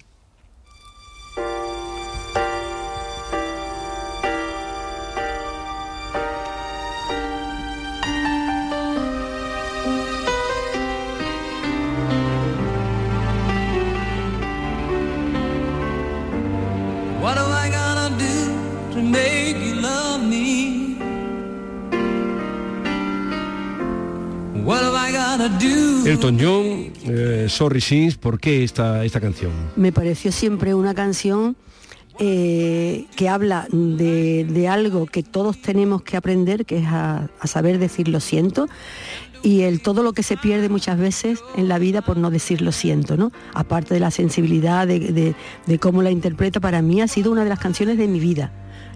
What am I gonna do to make you love me? What am I gonna do? Elton John, Sorry Sins, ¿por qué esta canción? Me pareció siempre una canción que habla de algo que todos tenemos que aprender, que es a saber decir lo siento, y todo lo que se pierde muchas veces en la vida por no decir lo siento, ¿no? Aparte de la sensibilidad, de cómo la interpreta, para mí ha sido una de las canciones de mi vida.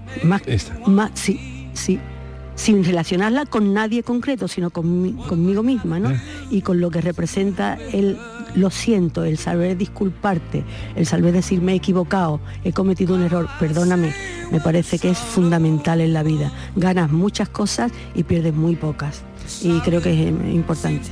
Sí, sin relacionarla con nadie concreto, sino conmigo misma, ¿no? Y con lo que representa lo siento, el saber disculparte, el saber decir me he equivocado, he cometido un error, perdóname, me parece que es fundamental en la vida. Ganas muchas cosas y pierdes muy pocas. Y creo que es importante.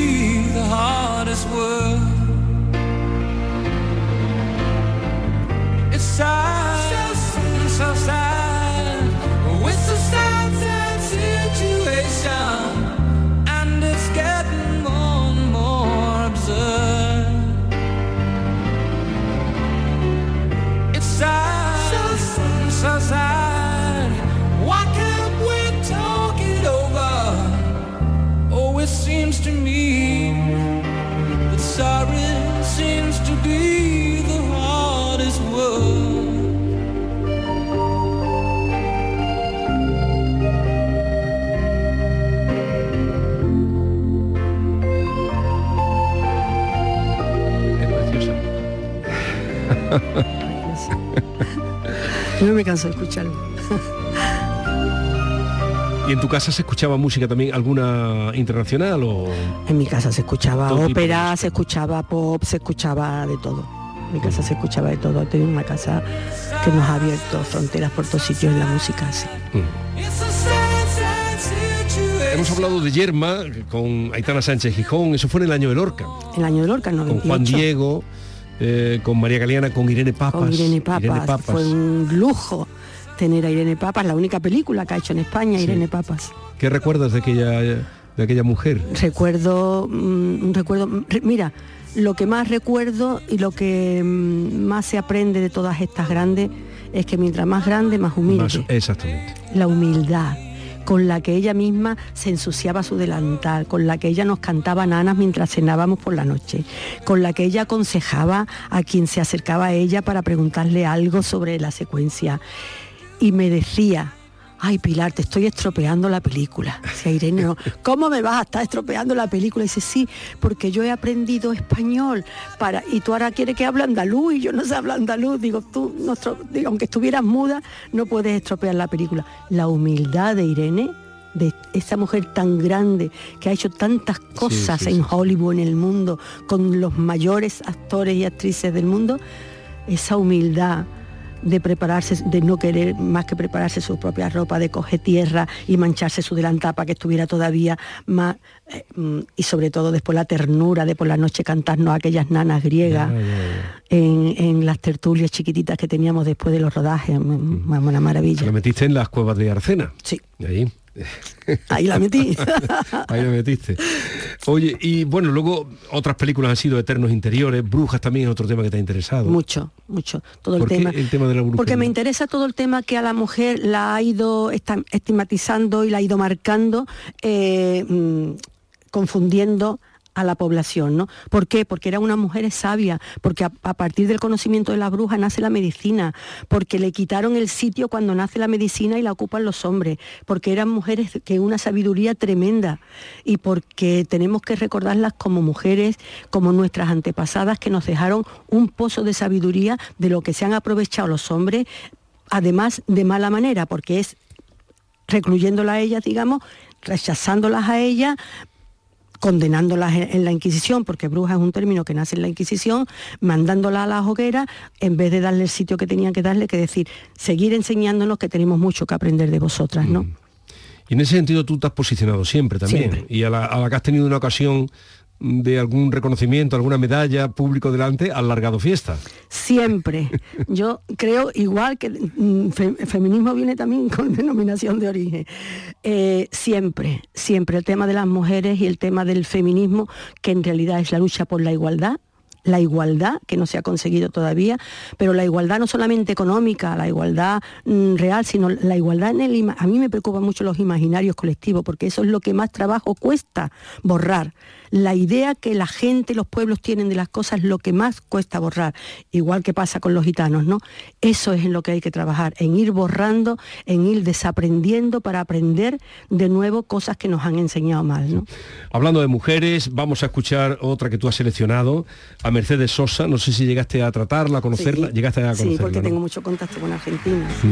It seems to me that sorry seems to be the hardest word. Es preciosa. Yo no me canso de escucharlo. ¿Y en tu casa se escuchaba música también, alguna internacional o...? En mi casa se escuchaba Todo tipo de ópera, música. se escuchaba pop, se escuchaba de todo. En mi casa se escuchaba de todo. Tengo una casa que nos ha abierto fronteras por todos sitios en la música, sí. Hemos hablado de Yerma con Aitana Sánchez Gijón, eso fue en el año de Lorca, El año de Lorca, el 98. con Juan Diego, con María Galeana, con Irene Papas. Con Irene Papas. Fue un lujo tener a Irene Papas, la única película que ha hecho en España, Sí. Irene Papas. ¿Qué recuerdas de aquella mujer? Recuerdo, mira, lo que más recuerdo y lo que más se aprende de todas estas grandes es que mientras más grande, más humilde. Exactamente. La humildad con la que ella misma se ensuciaba su delantal, con la que ella nos cantaba nanas mientras cenábamos por la noche, con la que ella aconsejaba a quien se acercaba a ella para preguntarle algo sobre la secuencia. Y me decía: ay, Pilar, te estoy estropeando la película. Decía Irene, no, ¿cómo me vas a estar estropeando la película? Y dice, sí, porque yo he aprendido español y tú ahora quieres que hable andaluz y yo no sé hablar andaluz. Digo, aunque estuvieras muda, no puedes estropear la película. La humildad de Irene, de esa mujer tan grande que ha hecho tantas cosas en Hollywood, en el mundo, con los mayores actores y actrices del mundo, esa humildad de prepararse, de no querer más que prepararse su propia ropa, de coger tierra y mancharse su delantal para que estuviera todavía más, y sobre todo después la ternura de por la noche cantarnos aquellas nanas griegas en las tertulias chiquititas que teníamos después de los rodajes, una maravilla. La metiste en las cuevas de Arcena. Sí. Ahí la metí. Ahí la metiste. Oye, y bueno, luego otras películas han sido Eternos Interiores, Brujas también es otro tema que te ha interesado. Mucho. Todo ¿Por el tema. qué el tema de la brujería? Porque me interesa todo el tema que a la mujer la ha ido estigmatizando y la ha ido marcando, confundiendo a la población, ¿no? ¿Por qué? Porque eran unas mujeres sabias, porque a partir del conocimiento de la bruja nace la medicina, porque le quitaron el sitio cuando nace la medicina y la ocupan los hombres, porque eran mujeres que una sabiduría tremenda y porque tenemos que recordarlas como mujeres, como nuestras antepasadas que nos dejaron un pozo de sabiduría de lo que se han aprovechado los hombres, además de mala manera, porque es recluyéndolas a ellas, digamos, rechazándolas a ellas, condenándolas en la Inquisición, porque bruja es un término que nace en la Inquisición, mandándolas a la hoguera, en vez de darle el sitio que tenían que darle, que decir, seguir enseñándonos que tenemos mucho que aprender de vosotras, ¿no? Y en ese sentido tú te has posicionado siempre también. Siempre. Y a la que has tenido una ocasión de algún reconocimiento, alguna medalla, público delante, has largado fiesta. Siempre. Yo creo, igual que feminismo viene también con denominación de origen. Siempre el tema de las mujeres y el tema del feminismo, que en realidad es la lucha por la igualdad, la igualdad, que no se ha conseguido todavía, pero la igualdad no solamente económica, la igualdad real, sino la igualdad a mí me preocupan mucho los imaginarios colectivos, porque eso es lo que más trabajo cuesta borrar. La idea que la gente, los pueblos tienen de las cosas es lo que más cuesta borrar, igual que pasa con los gitanos, ¿no? Eso es en lo que hay que trabajar, en ir borrando, en ir desaprendiendo para aprender de nuevo cosas que nos han enseñado mal, ¿no? Hablando de mujeres, vamos a escuchar otra que tú has seleccionado, a Mercedes Sosa. No sé si llegaste a tratarla, a conocerla. Sí, llegaste a conocerla, sí, porque ¿no? tengo mucho contacto con Argentina. Sí.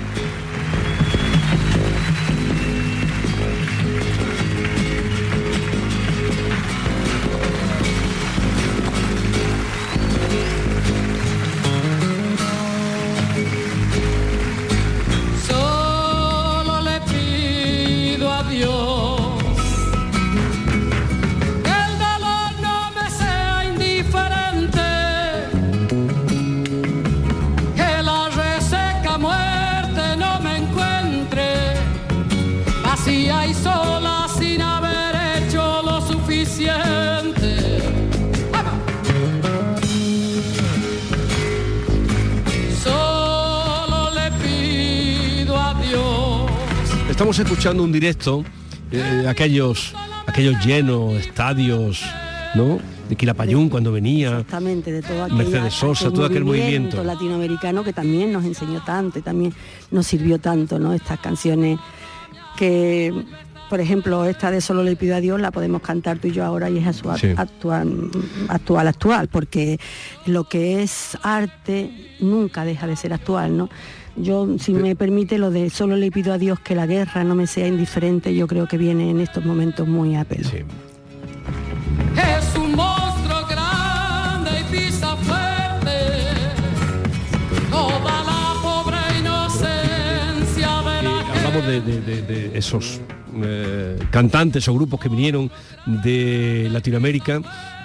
Solo le pido a Dios que el dolor no me sea indiferente, que la reseca muerte no me encuentre vacía y sola sin haber hecho lo suficiente. Solo le pido a Dios. Estamos escuchando un directo, aquellos llenos, estadios, ¿no? De Quilapayún cuando venía. Exactamente, de todo Mercedes Sosa, todo aquel movimiento latinoamericano que también nos enseñó tanto y también nos sirvió tanto, ¿no? Estas canciones que, por ejemplo, esta de Solo le pido a Dios la podemos cantar tú y yo ahora y es Sí. actual, porque lo que es arte nunca deja de ser actual, ¿no? Yo, si me permite, lo de Solo le pido a Dios que la guerra no me sea indiferente, yo creo que viene en estos momentos muy a pelo. Sí. Es un monstruo grande y pisa fuerte toda la pobre inocencia de la Hablamos de esos cantantes o grupos que vinieron de Latinoamérica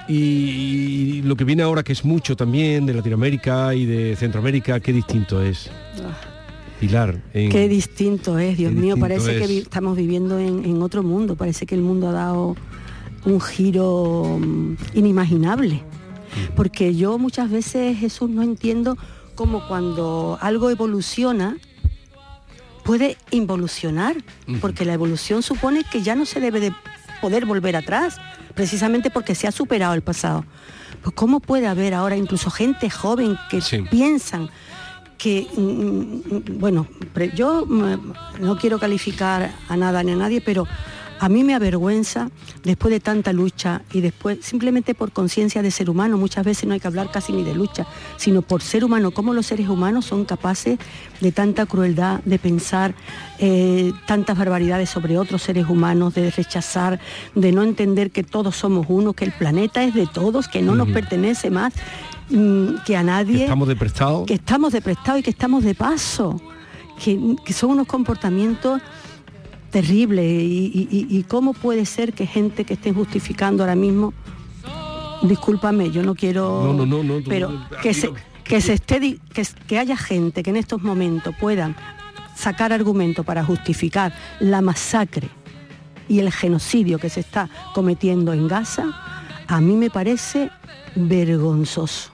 y lo que viene ahora, que es mucho también de Latinoamérica y de Centroamérica, qué distinto es. Pilar. Qué distinto es, Dios mío, distinto parece es. que estamos viviendo en otro mundo, parece que el mundo ha dado un giro inimaginable, porque yo muchas veces, Jesús, no entiendo cómo cuando algo evoluciona puede involucionar, porque la evolución supone que ya no se debe de poder volver atrás, precisamente porque se ha superado el pasado. Pues cómo puede haber ahora incluso gente joven que Sí. piensan que, bueno, yo no quiero calificar a nada ni a nadie, pero a mí me avergüenza, después de tanta lucha y después, simplemente por conciencia de ser humano, muchas veces no hay que hablar casi ni de lucha, sino por ser humano, cómo los seres humanos son capaces de tanta crueldad, de pensar tantas barbaridades sobre otros seres humanos, de rechazar, de no entender que todos somos uno, que el planeta es de todos, que no nos pertenece más que a nadie. Que estamos de prestado. Que estamos de prestado y que estamos de paso, que son unos comportamientos terribles y cómo puede ser que gente que estén justificando ahora mismo, discúlpame, yo no quiero, No, pero que haya gente que en estos momentos puedan sacar argumentos para justificar la masacre y el genocidio que se está cometiendo en Gaza, a mí me parece vergonzoso.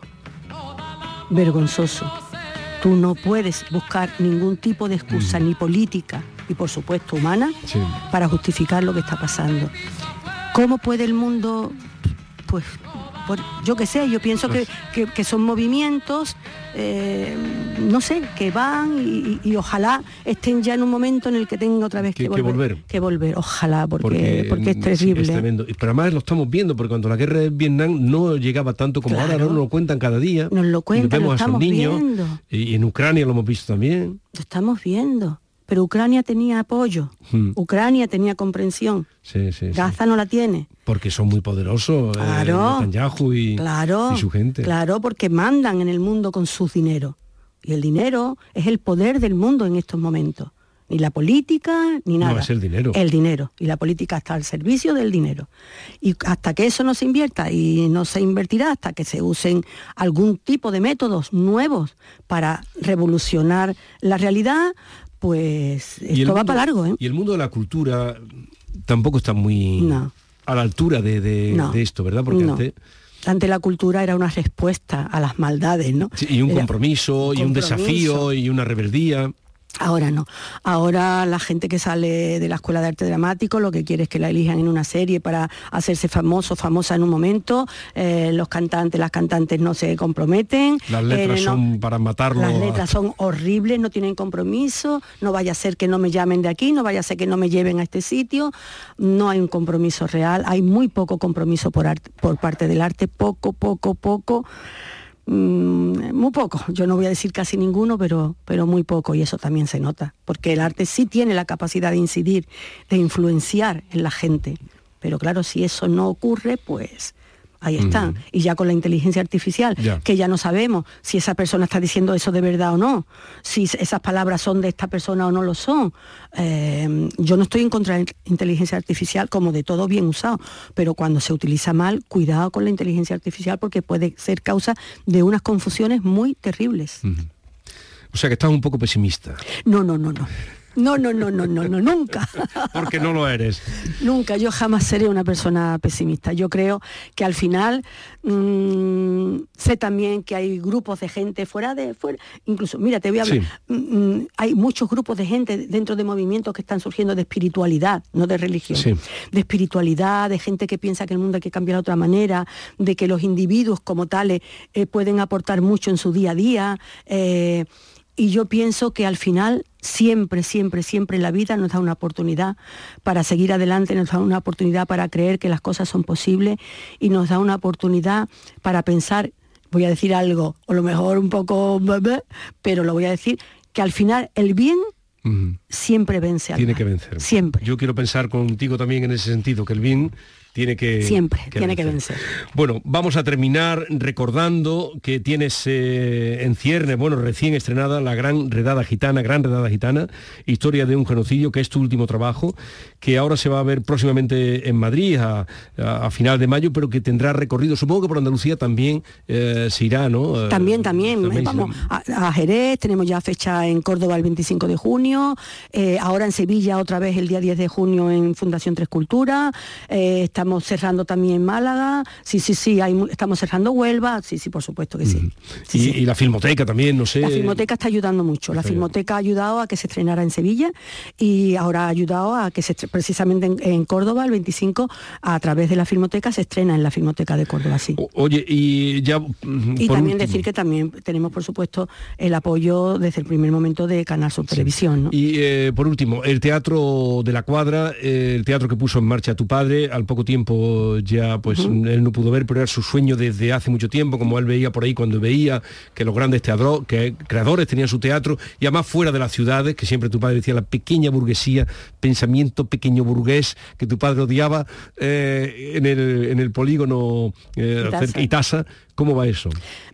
Tú no puedes buscar ningún tipo de excusa, ni política, y por supuesto humana, Sí. para justificar lo que está pasando. ¿Cómo puede el mundo? Pues yo qué sé, yo pienso que son movimientos, no sé, que van y ojalá estén ya en un momento en el que tenga otra vez que volver. Ojalá, porque es terrible. Sí, es tremendo. Pero además lo estamos viendo, porque cuando la guerra de Vietnam no llegaba tanto como Claro. ahora, nos lo cuentan cada día. Nos lo cuentan, vemos lo a esos estamos niños, viendo. y en Ucrania lo hemos visto también. Lo estamos viendo. Pero Ucrania tenía apoyo, Ucrania tenía comprensión, Sí. Gaza no la tiene. Porque son muy poderosos, Claro, Netanyahu y su gente. Claro, porque mandan en el mundo con sus dinero. Y el dinero es el poder del mundo en estos momentos. Ni la política, ni nada. No, es el dinero. El dinero. Y la política está al servicio del dinero. Y hasta que eso no se invierta, y no se invertirá hasta que se usen algún tipo de métodos nuevos para revolucionar la realidad, pues esto va para largo, ¿eh? Y el mundo de la cultura tampoco está muy a la altura de esto, ¿verdad? Porque antes Antes la cultura era una respuesta a las maldades, ¿no? Sí, y un compromiso, y un desafío, y una rebeldía. Ahora no. Ahora la gente que sale de la Escuela de Arte Dramático lo que quiere es que la elijan en una serie para hacerse famosa en un momento. Los cantantes, las cantantes no se comprometen. Las letras son para matarlo. Las letras son horribles, no tienen compromiso. No vaya a ser que no me llamen de aquí, no vaya a ser que no me lleven a este sitio. No hay un compromiso real. Hay muy poco compromiso por parte del arte. Poco. Muy poco, yo no voy a decir casi ninguno, pero muy poco, y eso también se nota, porque el arte sí tiene la capacidad de incidir, de influenciar en la gente, pero claro, si eso no ocurre, pues ahí están. Y ya con la inteligencia artificial, que ya no sabemos si esa persona está diciendo eso de verdad o no, si esas palabras son de esta persona o no lo son. Yo no estoy en contra de la inteligencia artificial, como de todo bien usado, pero cuando se utiliza mal, cuidado con la inteligencia artificial, porque puede ser causa de unas confusiones muy terribles. O sea que estás un poco pesimista. No, nunca. Porque no lo eres. Nunca, yo jamás seré una persona pesimista. Yo creo que al final sé también que hay grupos de gente fuera, incluso, mira, te voy a hablar, hay muchos grupos de gente dentro de movimientos que están surgiendo de espiritualidad, no de religión, de espiritualidad, de gente que piensa que el mundo hay que cambiar de otra manera, de que los individuos como tales pueden aportar mucho en su día a día, y yo pienso que al final siempre la vida nos da una oportunidad para seguir adelante, nos da una oportunidad para creer que las cosas son posibles y nos da una oportunidad para pensar, voy a decir algo, o a lo mejor un poco, pero lo voy a decir, que al final el bien siempre vence al mal. Tiene que vencer. Siempre. Yo quiero pensar contigo también en ese sentido, que el bien tiene que vencer. Bueno, vamos a terminar recordando que tienes en ciernes, recién estrenada la Gran Redada Gitana, historia de un genocidio, que es tu último trabajo, que ahora se va a ver próximamente en Madrid a final de mayo, pero que tendrá recorrido, supongo que por Andalucía también se irá, ¿no? También. Vamos a Jerez, tenemos ya fecha en Córdoba el 25 de junio, ahora en Sevilla otra vez el día 10 de junio en Fundación Tres Culturas, estamos cerrando también Málaga, estamos cerrando Huelva, por supuesto que sí. Y la Filmoteca también, no sé. La Filmoteca está ayudando mucho, la Filmoteca ha ayudado a que se estrenara en Sevilla y ahora ha ayudado a que precisamente en Córdoba el 25 a través de la Filmoteca se estrena en la Filmoteca de Córdoba, sí. Oye, y ya... Y también último, decir que también tenemos, por supuesto, el apoyo desde el primer momento de Canal Sur Televisión, ¿no? Y por último, el Teatro de la Cuadra, el teatro que puso en marcha tu padre, al poco tiempo ya pues él no pudo ver, pero era su sueño desde hace mucho tiempo, como él veía por ahí cuando veía que los grandes creadores tenían su teatro, y además fuera de las ciudades, que siempre tu padre decía la pequeña burguesía, pensamiento pequeño burgués que tu padre odiaba, en el polígono Itasa. ¿Cómo va eso?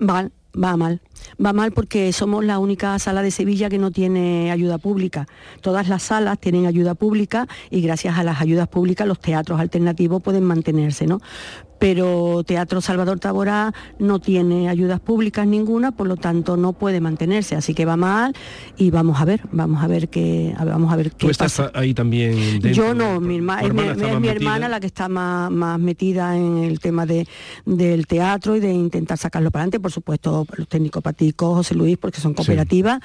Va mal porque somos la única sala de Sevilla que no tiene ayuda pública. Todas las salas tienen ayuda pública y gracias a las ayudas públicas los teatros alternativos pueden mantenerse, ¿no? Pero Teatro Salvador Tábora no tiene ayudas públicas ninguna, por lo tanto no puede mantenerse, así que va mal y vamos a ver qué ¿Tú estás pasa. Ahí también dentro? Yo no, es mi hermana la que está más metida en el tema del teatro y de intentar sacarlo para adelante, por supuesto los técnicos Patico, José Luis, porque son cooperativas,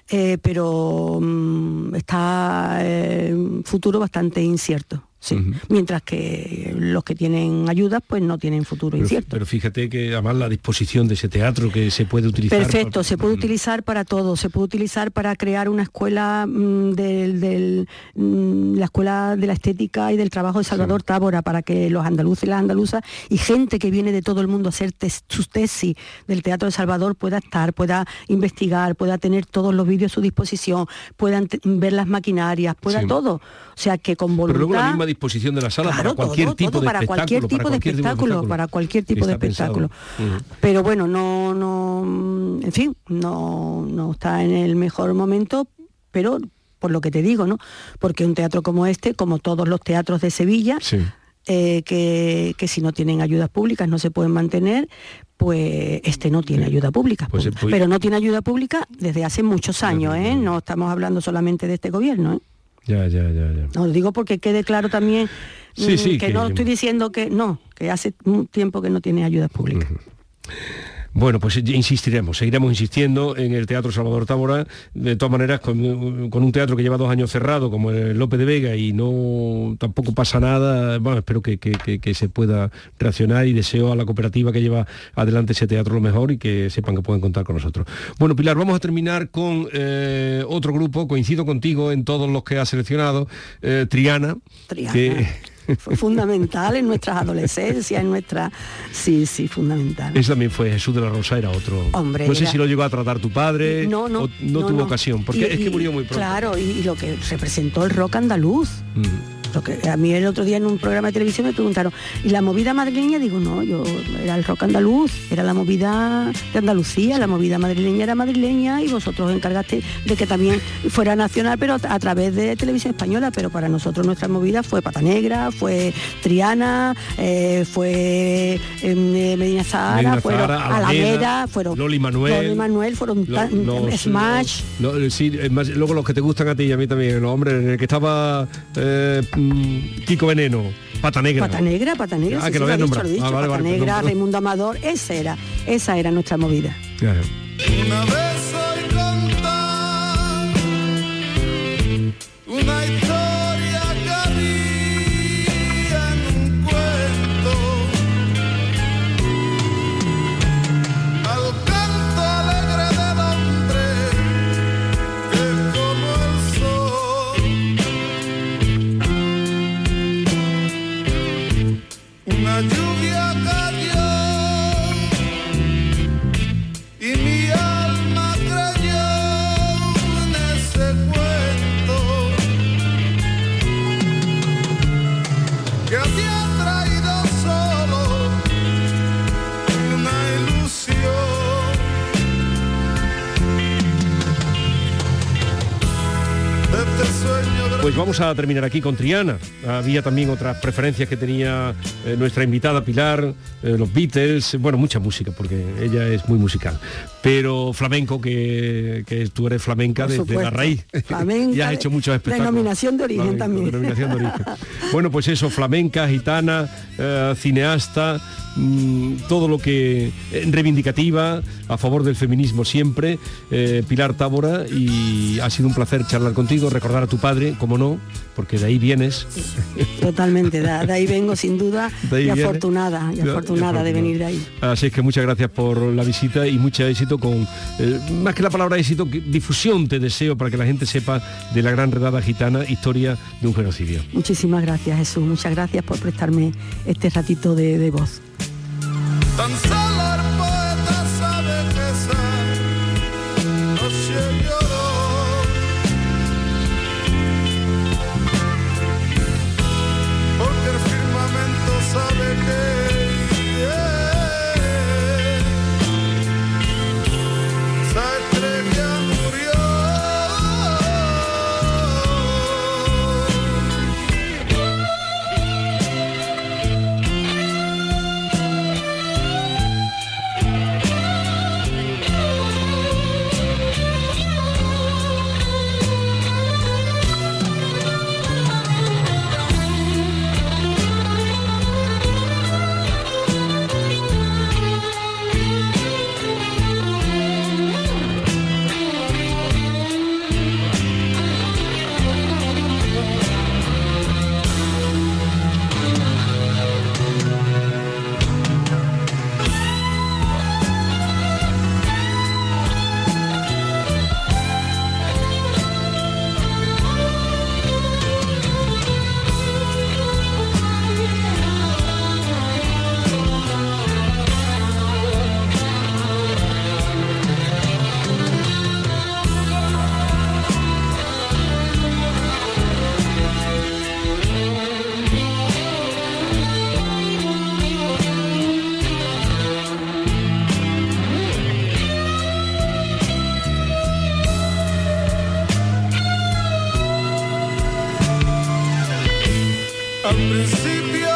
pero está un futuro bastante incierto. Sí. Mientras que los que tienen ayudas pues no tienen futuro incierto. Pero fíjate que además la disposición de ese teatro que se puede utilizar. Perfecto, se puede utilizar para todo, se puede utilizar para crear una escuela la escuela de la estética y del trabajo de Salvador Tábora, para que los andaluces y las andaluzas y gente que viene de todo el mundo a hacer sus tesis del Teatro de Salvador pueda investigar, pueda tener todos los vídeos a su disposición, puedan ver las maquinarias, pueda todo. O sea que con voluntad. Pero luego la misma disposición de la sala, claro, para cualquier tipo de espectáculo. Pero bueno, no está en el mejor momento, pero por lo que te digo, ¿no? Porque un teatro como este, como todos los teatros de Sevilla, que si no tienen ayudas públicas no se pueden mantener, pues este no tiene ayuda pública. Pero no tiene ayuda pública desde hace muchos años, ¿eh? No estamos hablando solamente de este gobierno, ¿eh? Ya. No, lo digo porque quede claro también que no estoy diciendo que no, que hace un tiempo que no tiene ayudas públicas. Bueno, pues seguiremos insistiendo en el Teatro Salvador Tábora, de todas maneras con un teatro que lleva 2 años cerrado, como el Lope de Vega, y tampoco pasa nada. Bueno, espero que se pueda reaccionar, y deseo a la cooperativa que lleva adelante ese teatro lo mejor, y que sepan que pueden contar con nosotros. Bueno, Pilar, vamos a terminar con otro grupo. Coincido contigo en todos los que has seleccionado. Triana. Que fue fundamental en nuestras adolescencias, en nuestra... Sí, fundamental. Ese también fue Jesús de la Rosa, era otro. Hombre, no sé si lo llegó a tratar tu padre, no tuvo ocasión, porque es que murió muy pronto. Claro, y lo que representó el rock andaluz. Lo que a mí el otro día en un programa de televisión me preguntaron, ¿y la movida madrileña? Digo, no, era el rock andaluz, era la movida de Andalucía, la movida madrileña era madrileña, y vosotros encargaste de que también fuera nacional, pero a través de Televisión Española. Pero para nosotros nuestra movida fue Pata Negra, fue Triana, fue Medina Zahara, fueron Alameda, fueron Loli Manuel, fueron Smash. Luego los que te gustan a ti y a mí también, los hombres, en el que estaba Kiko Veneno, Pata Negra. Pata Negra, que lo habías nombrado. Pata Negra, Raimundo Amador, esa era nuestra movida. Claro. Una vez oí contar una historia que había en un cuento, al canto alegre del hombre que como el sol, una lluvia cayó y mi alma creyó en ese cuento que había traído solo una ilusión. Este sueño de... Pues vamos a terminar aquí con Triana. Había también otras preferencias que tenía nuestra invitada Pilar, los Beatles, bueno, mucha música, porque ella es muy musical. Pero flamenco, que tú eres flamenca desde la raíz. Flamenca, y has hecho muchos espectáculos. Denominación de origen Flamenco, también. Denominación de origen. Bueno, pues eso, flamenca, gitana, cineasta, todo lo que reivindicativa, a favor del feminismo siempre, Pilar Tábora, y ha sido un placer charlar contigo, recordar a tu padre, como no, porque de ahí vienes. Totalmente, de ahí vengo sin duda, y afortunada de venir de ahí. Así es que muchas gracias por la visita y mucho éxito con, más que la palabra éxito, difusión te deseo para que la gente sepa de la gran redada gitana, historia de un genocidio. Muchísimas gracias, Jesús, muchas gracias por prestarme este ratito de voz. Tan solo el poeta sabe que esa noche lloró, porque el firmamento sabe que esa estrella murió. Al principio